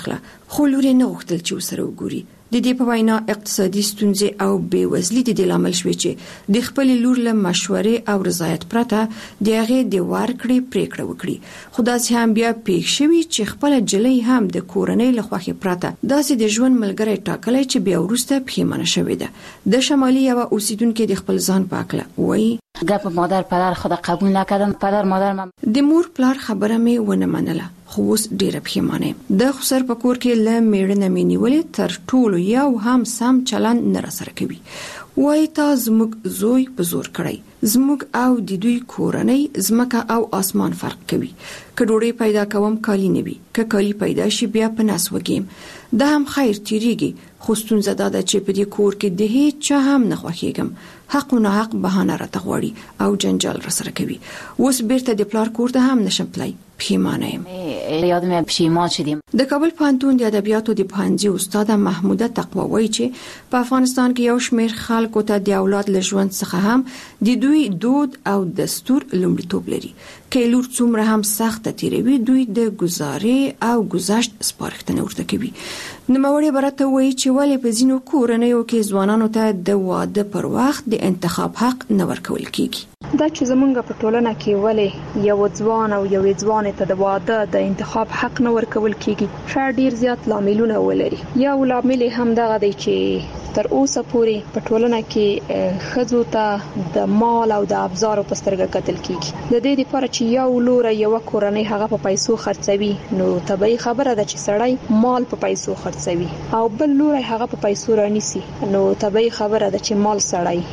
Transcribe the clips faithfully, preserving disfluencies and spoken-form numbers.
خو لور یې نه غوښتل چې ورسره وګوري. د دې په وینا اقتصادي ستونزې او بېوزلي د دې لامل شوې چې د خپلې لور له مشورې او رضایت پرته د هغې د ورکړې پرېکړه وکړي. خو داسې هم بیا پېښ شوي چې خپله جلۍ هم د کورنۍ له خوښې پرته داسې د ژوند ملګری ټاکلی چې بیا وروسته پښیمانه شوې ده. د شمالي یوه اوسیدونکې د خپل ځان په هکله وایي: گپ مادر پدر خود قبول نکردم. پدر مادر من د مور پلار خبره مې ونه منله، خو اوس ډیره پښیمانه یم. د خسر په کور کې له میړه نه مې نیولې تر ټولو یو هم سم چلند نه راسره کوي. وایي تا زموږ زوی په زور کړی، زموږ او د دوی کورنۍ ځمکه او اسمان فرق کوي. که ډوډۍ پیدا کوم کالی نه وي، که کالی پیدا شي بیا په ناس وږیم. دا هم خیر تیریږي، خو ستونزه دا ده چې په دې کور کې د هیڅ چا هم نه خوښیږم. حق و ناحق بهانه راته غواړي او جنجال راسره کوي. اوس بیرته د پلار کور ته هم نشم تللی، پښیمانه یم. یادم پښیمان شدیم. د کابل پوهنتون د ادبیاتو د پوهنځي استاده محموده تقوا وایي چې په افغانستان کې یو شمېر خلکو ته د اولاد له ژوند څخه هم د دوی دود او دستور لومړیتوب لري. که لور څومره هم سخته تیروي، دوی د ګزارې او گذشت سپارښتنه ورته کوي. نوموړې برته وایي چې ولې په ځینو کورنیو کې ځوانانو ته د واده پر وخت د انتخاب حق نه ورکول کیږي. دا چې زمونږ په ټولنه کې ولې یو ځوان او یو ځوانې ته د واده د انتخاب حق نه ورکول کیږي، شاید ډیر زیات لاملونه ولري. یو لامل هم دغه دی چې تر اوسه پورې په ټولنه کې ښځو ته د مال او د ابزارو په سترګه کتل کیږي. د دې لپاره چې یو لور یو کورنۍ هغه په پیسو خرڅوي، نو طبيعي خبره ده چې سړی مال په پیسو خرڅوي، او بل لور هغه په پیسو رانیسي، نو طبيعي خبره ده چې مال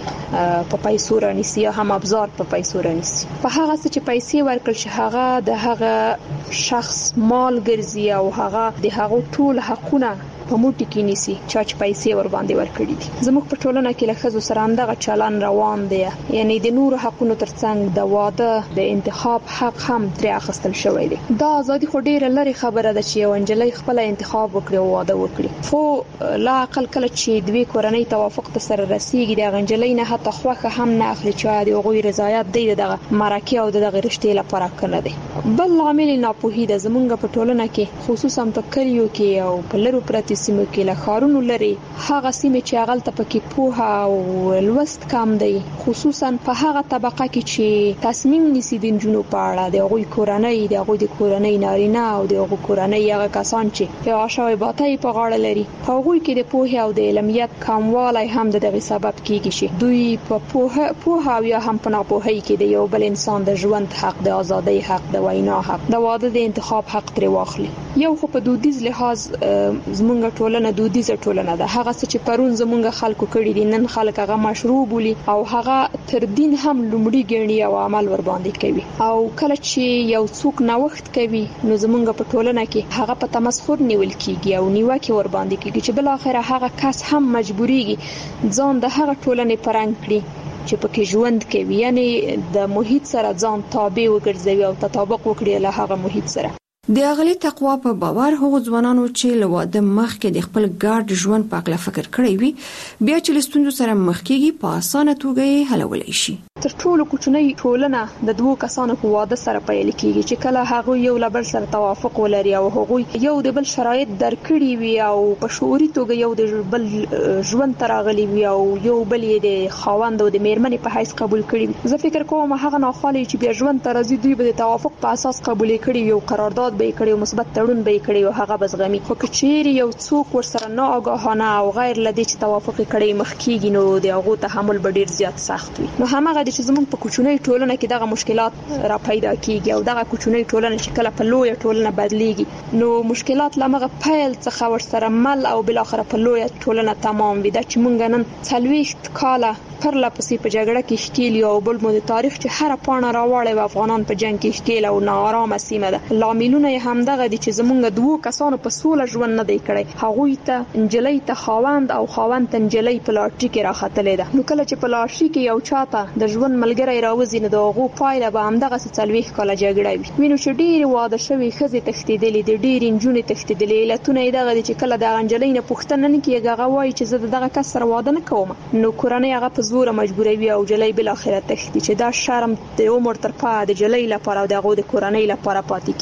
سړی په پیسو رانیسي یا هم ابزار په پیسو رانیسي. په هغه څه چې پیسې ورکړل شي هغه د هغه شخص مال ګرځي او هغه د هغه ټول حقونه په موټي کې نیسي چې پیسې ور باندې ورکړي دي. زموږ په ټولنه کې له ښځو سره همدغه چلن روان دی، یعنی د نور حقونو ترڅنګ د واده د انتخاب حق هم ترې اخیستل شوی دی. دا ازادي خو ډیره لري خبره ده چې یو انجلۍ خپل انتخاب وکړي او واده وکړي، خو لا اقل کله چې دوی کورنۍ توافق ته سره رسیږي د انجلۍ نه حتی خوخه هم نه اخلي چې د غوی رضایت دی دغه مرکه او دغه رشتې لپاره کنه دی. بل عامل ناپوهي ده زمونږ په ټولنه کې، خصوصا په کلیو کې او په لرو پرتې سیمو کې له ښارونو لري هغه سیمې چې هغه ته پکې پوهه او لوست کم دی، خصوصا په هغه طبقه کې چې تصمیم نیسي د نجونو په اړه، د هغوی کورنۍ د هغوی د کورنۍ نارینه او د هغوی کورنۍ هغه کسان چې یو شوی باتای په غاړه لري، هغوی کې د پوهه او د علمیت کموالی هم د دغه سبب کیږي چې دوی په پوهه پوهه او یا هم په ناپوهۍ کې د یو بل انسان د ژوند حق، د ازادۍ حق، د وینا حق، د واده د انتخاب حق ترې واخلي. یو خو په دودیز لحاظ زمونږ ټولنه دودیزه ټولنه ده، هغه څه چې پرون زمونږ خلکو کړي دي نن خلک هغه مشروع بولي او هغه تر دین هم لومړی ګڼي او عمل ور باندې کوي. او کله چې یو څوک نوښت کوي نو زمونږ په ټولنه کې هغه په تمسخر نیول کیږي او نیوکه ور باندې کیږي چې بل اخر هغه کس هم مجبوریږي ځان د هغه ټولنې پرنګ کړي چې پکې ژوند کوي، یعنی د محیط سره ځان تابع وګرځوي او تطابق وکړي له هغه محیط سره. د اغلی تقوا په باور هغو ځوانانو چې له واده مخکې د خپل ګډ ژوند په اړه فکر کړی وي بیا چې له ستونزو سره مخ کېږي په اسانه توګه یې حلولی شي. تر ټولو کوچنۍ ټولنه د دوو کسانو په واده سره پیل کیږي چې کله هغه یو له بل سره توافق ولري او هغه یو د بل شرایط درکړي وي او په شعوري توګه یو د بل ژوند تراغلي وي او یو بل یې د خاوند او د میرمنې په حیث قبول کړي وي. زه فکر کوم هغه ناخوالي چې بیا ژوند ترازی دوی به د توافق په اساس قبول کړي یو قرارداد به کړي او مثبت تړون به کړي او هغه بزغمي. خو کچېری یو څوک ورسره نه آگاهانه او غیر لدی چې توافق کړي مخ کیږي نو د هغه تحمل به ډیر زیات سخت وي. نو همغه د چې زموږ په کوچنۍ ټولنه کې دغه مشکلات را پیدا کیږي او دغه کوچنۍ ټولنه چې کله په لوی ټولنه بدليږي نو مشکلات لمغه پیل څخه ورسره مل او بل اخر په لوی ټولنه تمام وي. دا چې مونږ نن څلويشت کاله پر لپسې په جګړه کې شکیل او بل مو د تاریخ چې هر پاڼه راوړې و افغانان په جنگ کې شکیل او ناارامه سیمه ده. لاملونه هم دغه دي چې زمونږ دوه کسانو په سوله ژوند نه دی کړی. هغوی ته انجلۍ ته خاوند او خاوند ته انجلۍ په لاټري کې راختلې ده. نو کله چې په لاټري کې یو چاته د ژوند ملګری راوځي نو دغه پایله به هم دغه څلويخ کاله جګړه وي. وینو چې ډېر واده شوی خزې تښتېدلې دي، ډېر انجونې تښتېدلې. علتونه یې دغه دي چې کله د انجلۍ نه پوښتنه نه کیږي هغه وایي چې زه دغه کس سره واده نه کوم، نو کورنۍ هغه په زور مجبوروي او جلۍ بل اخرت تختی چې دا شرم د عمر تر پا د جلۍ لپاره او د غو د کورنۍ لپاره پاتې کیږي.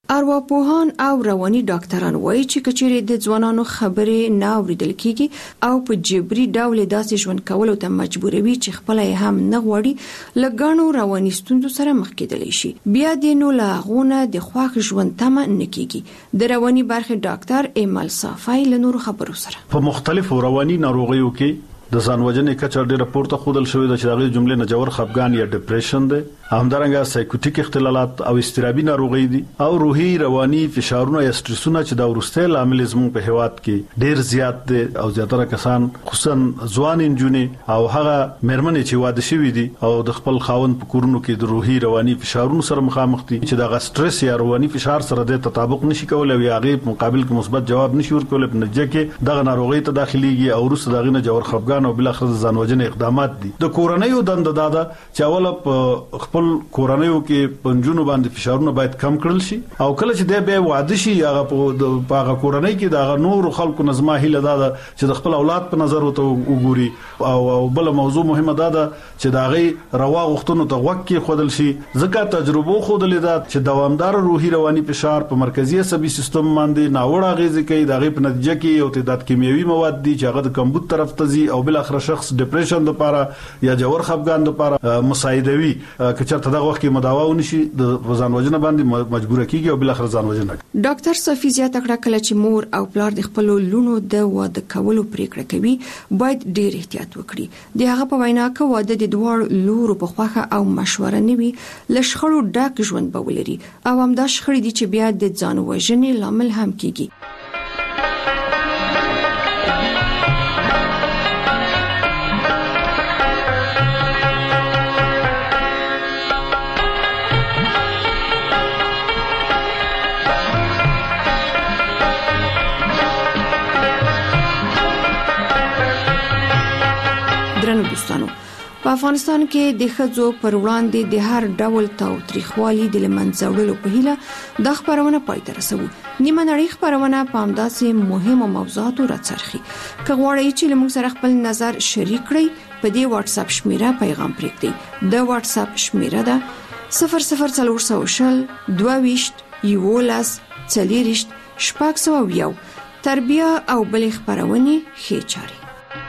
ارواپوهان او رواني ډاکټران وایي چې کچېرې د ځوانانو خبرې نه اوریدل کیږي او په جبري ډول داسې ژوند کولو ته مجبوروي چې خپل هم نه غواړي لګانو رواني ستونزو سره مخ کېدلی شي. بیا د نو لاغونه د خواخ ژوند تمه نه کیږي. د رواني برخه ډاکټر ایمل صافی له نورو خبرو سره په مختلفو رواني ناروغیو کې د ځانوژنې کچه ډېره پورته خودل شوې ده چې دغه جملې نه جوړ خفګان یا ډیپریشن ده، همدارنګه سایکوټیک اختلالات او استرابي ناروغي دي او روحي رواني فشارونه یا سټرسونه چې دا ورسته لامل زموږ په هیواد کې ډېر زیات دي او زیاتره کسان خصوصا ځوان انجونې او هغه مېرمنې چې واده شوي دي او د خپل خاوند په کورونو کې د روحي رواني فشارونو سره مخامخ دي چې دا سټرس یا رواني فشار سره د تطابق نشي کولای او هغه په مقابل کې مثبت جواب نشي ورکولای په نتیجه کې دغه ناروغي ته داخليږي او ورسته دغه نه جوړ خفګان او بل اخر ځانوژنې اقدامات دي. د کورنیو دند دادا چې اوله په خپل کورنیو کې پنځونو باندې فشارونه باید کم کړل شي او کله چې د به واده شي هغه په هغه کورنۍ کې د نور خلکو نظم هله دادا چې د خپل اولاد په نظر وته وګوري او بل موضوع مهمه ده چې دا غي روا غختونو ته وق کې خودل شي ځکه تجربه خودل ده چې دوامدار روحي رواني فشار په مرکزي عصبي سیستم باندې ناوړه غیزه کوي د غي په نتیجه کې یو تعداد کیمیاوي مواد دي چې هغه د کمبود طرف ته ځي او بل اخر شخص ډیپریشن د لپاره یا جوړ خفګان د لپاره مساعدوي که چېرته دغه وخت کې مداوا ونشي د ځانوژنه باندې مجبور کیږي او بل اخر ځانوژنه. ډاکټر صفی زیاته کړه کله چې مور او پلار د خپل لونو د واده کولو پریکړه کوي باید ډیر احتیاط وکړي. د هغه په وینا کې واده د دوه لورو په خوخه او مشوره نیوي لشخړو ډک ژوند به ولري او هم دا شخړې دي چې بیا د ځانوژنې لامل هم کیږي. دوستانو په افغانستان کې د ښځو پر وړاندې د هر ډول تاوتریخوالي د لمنځه وړلو په هیله د خبرونه پای ته رسوي. نیمه نړۍ خبرونه په همداسې مهمو موضوعاتو راڅرخي. که غواړئ چې موږ سره خپل نظر شریک کړئ په دې واتس اپ شمیره پیغام پرېږدئ. د واتس اپ شمیره ده صفر صفر څلور سوه شل دوه ویشت یوولس څلېرویشت شپږ سوه یو. تربیه او بلې خبرونې ښې چارې.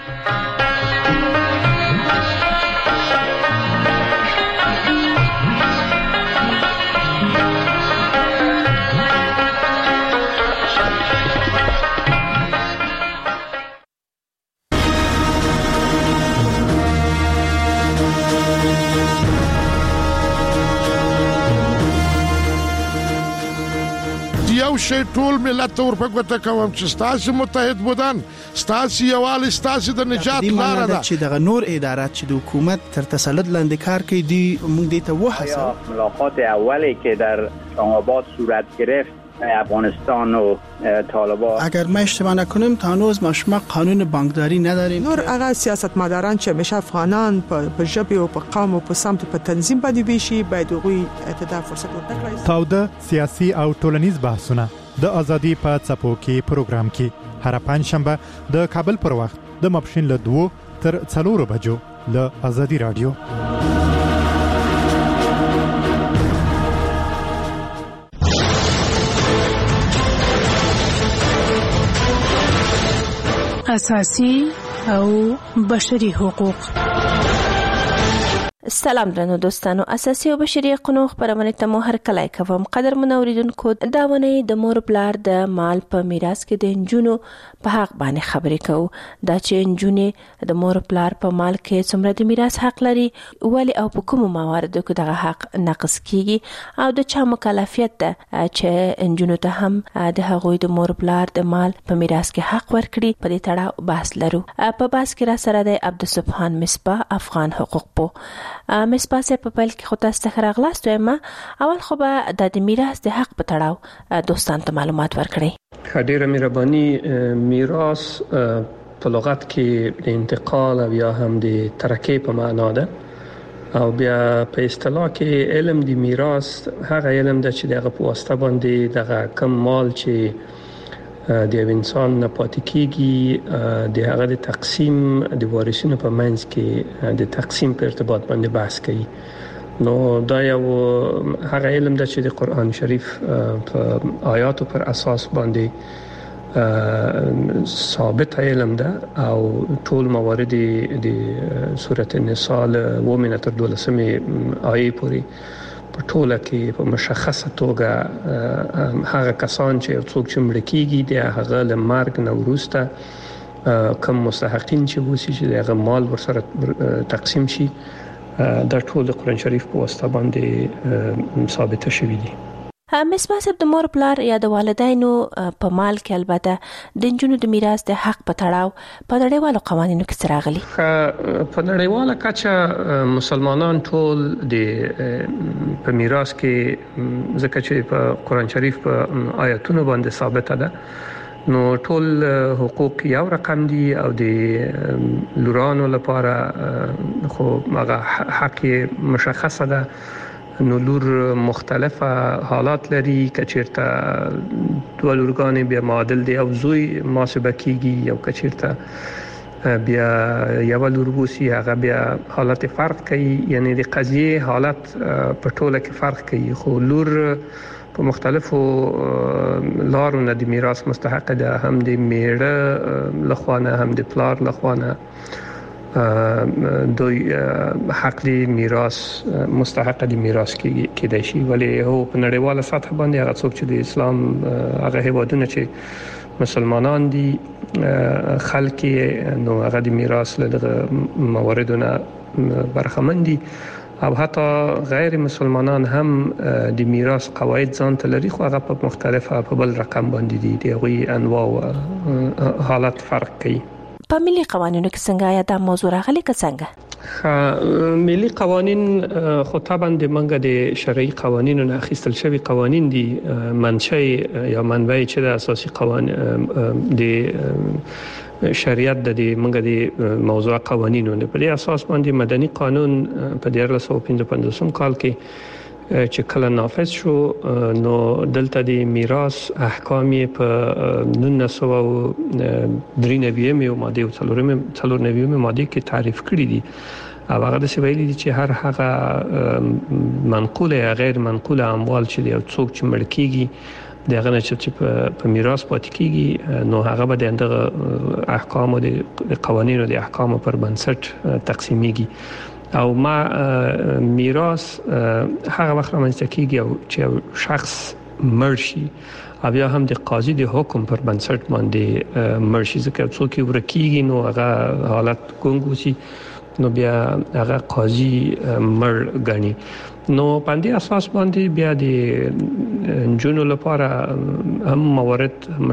یو شی ټول ملت ته ورپګوته کوم چې ستاسو متحد بودن ستاسو یوالي ستاسو د نجات لاره ده چې دغه نور ادارات چې د حکومت تر تسلط لاندې کار کوي دی موږ دې ته وحسه. ملاقات اولی که در اسلام‌آباد صورت گرفت افغانستان و طالبان اگر ما اشتباه نکنیم تا هنوز ما شما قانون بانکداری نداریم. نور هغه سیاستمداران چې همیشه افغانان په ژبه او په قوم او په سمت په تنظیم باندې ویشي باید هغوی ته فرصت ورکړي. تاوده سیاسي او ټولنیز بحثونه د ازادي په څپو کې پروګرام کې هر پنځشنبه د کابل پر وخت د ماپښین له دوه تر څلورو بجو له ازادي رادیو. اساسي او بشري حقوق. سلام درنو دوستانو، اساسي او بشري حقوقو خبرونه ته مو هر کله کوم. قدر منوریدونکو دا ونه د مور بلار د مال په میراث کې د انجونو په حق باندې خبرې کوو. دا چې انجونې د مور بلار په مال کې څومره د میراث حق لري، ولی او په کوم مواردو کې دغه حق نقص کیږي او د چا مکلفیت ده چې انجونو ته هم د هغوی د مور بلار د مال په میراث کې حق ورکړي. په دې تړاو بحث لرو. په بحث کې را سره د عبدالسبحان مصباح افغان حقوق پو مصباح سه په بل کې خو تاسو ته راغلاست وایم. اول خو به د میراث د حق په تړاو دوستان ته معلومات ورکړي. ډیره مهرباني. میراث په لغت کې د انتقال او یا هم د ترکه په معنا ده او بیا په اصطلاح کې علم د میراث هغه علم ده چې دغه په واسطه باندې دغه کم مال چې د یو انسان نه پاتې کیږي د هغه د تقسیم د وارثینو په منځ کې د تقسیم په ارتباط باندې بحث کوي. نو دا یو هغه علم د چې د قران شریف په آیاتو پر اساس باندې ثابت علم ده او ټول موارد د سورته النساء ومنه تر دولسمه آیه پورې په ټوله کې په مشخصه توګه هغه کسان چې څوک چې مړ کیږي د هغه له مرګ نه وروسته کوم مستحقین چې وسی چې هغه مال ورسره تقسیم شي دا ټول قرآن شریف په واسطه باندې ثابت شوی دي. مصباح صاحب د مور پلار یا د والدینو په مال کې البته د جنونو د میراث د حق په تړاو په نړیوالو قوانینو کې څه راغلي؟ په نړیواله کچه مسلمانان ټول د په میراث کې ځکه چې په قرآن شریف په آیاتونو باندې ثابت ده نو ټول حقوق یو رقم دي او د لورانو لپاره خو هغه حق مشخصه ده. نو لور مختلفه حالات لري کچیرته دوه لورګانې بیا معادل دي او زوی محاسبه کیږي او کچیرته بیا یو لور وسی هغه بیا حالت فرق کوي یعنی د قضیه حالت په ټوله کې فرق کوي خو لور په مختلفو لارو نه د میراث مستحق ده هم د میړه لخوانه هم د پلار لخوانه دوی حق دی میراث مستحق دی میراث کې کېدای شي ولی هو په نړیواله سطح باندې هغه څوک چې د اسلام هغه هیوادونه چې مسلمانان دي خلک نو هغه د میراث له مواردونه برخمن دي او حتی غیر مسلمانان هم د میراث قواعد ځان ته لري خو هغه په مختلفه په بل رقم باندې دي د غوي انواع او حالات فرق کوي. په ملي قوانینو کې څنګه یا د موضوع راغلي که څنګه؟ ملي قوانین خو طبعا د منګه د شرعي قوانینو نه اخیستل شوی قوانین دي منشأ یا منبع چې د اساسي قوانین د شریعت د منګه د موضوع قوانینو نه په اساس باندې مدني قانون په دیارلس سوه پنځه پنځوس کال کې چې کله نافذ شو نو دلته د میراث احکام په نولس سوه درې نوي ماده او څلور نوي ماده کې تعریف کړی دي او هغه د سویل دي چې هر هغه منقوله یا غیر منقوله اموال چې یو څوک چې مړ کیږي دغه نه چې په میراث پاتې کیږي نو هغه به د احکام او د قوانینو د احکام پر بنسټ تقسیمیږي او ما میراث هغه وخت رامنځته کیږي چې شخص مرشي او یا هم د قاضي د حکم پر بنسټ باندې مرشي ځکه څوک ورکیږي نو هغه حالت ګونګوسی نو بیا هغه قاضي مر غني نو باندې اساس باندې بیا د جنونو لپاره هم موارد